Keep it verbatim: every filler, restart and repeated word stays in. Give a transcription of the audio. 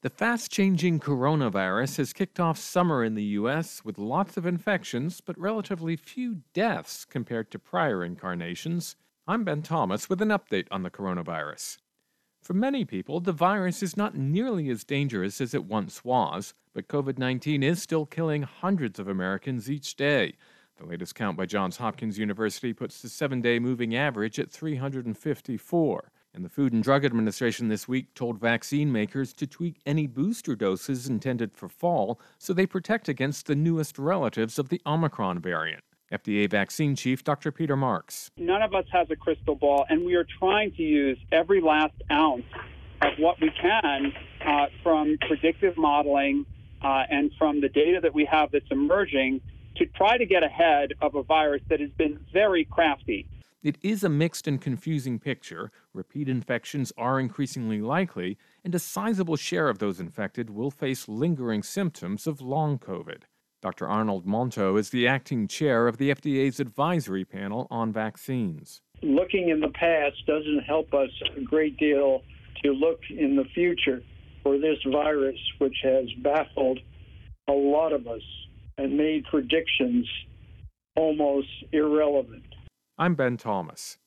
The fast-changing coronavirus has kicked off summer in the U S with lots of infections, but relatively few deaths compared to prior incarnations. I'm Ben Thomas with an update on the coronavirus. For many people, the virus is not nearly as dangerous as it once was, but covid nineteen is still killing hundreds of Americans each day. The latest count by Johns Hopkins University puts the seven-day moving average at three hundred fifty-four. And the Food and Drug Administration this week told vaccine makers to tweak any booster doses intended for fall so they protect against the newest relatives of the Omicron variant. F D A vaccine chief Doctor Peter Marks. None of us has a crystal ball, and we are trying to use every last ounce of what we can uh, from predictive modeling uh, and from the data that we have that's emerging to try to get ahead of a virus that has been very crafty. It is a mixed and confusing picture. Repeat infections are increasingly likely, and a sizable share of those infected will face lingering symptoms of long COVID. Doctor Arnold Monto is the acting chair of the F D A's advisory panel on vaccines. Looking in the past doesn't help us a great deal to look in the future for this virus, which has baffled a lot of us and made predictions almost irrelevant. I'm Ben Thomas.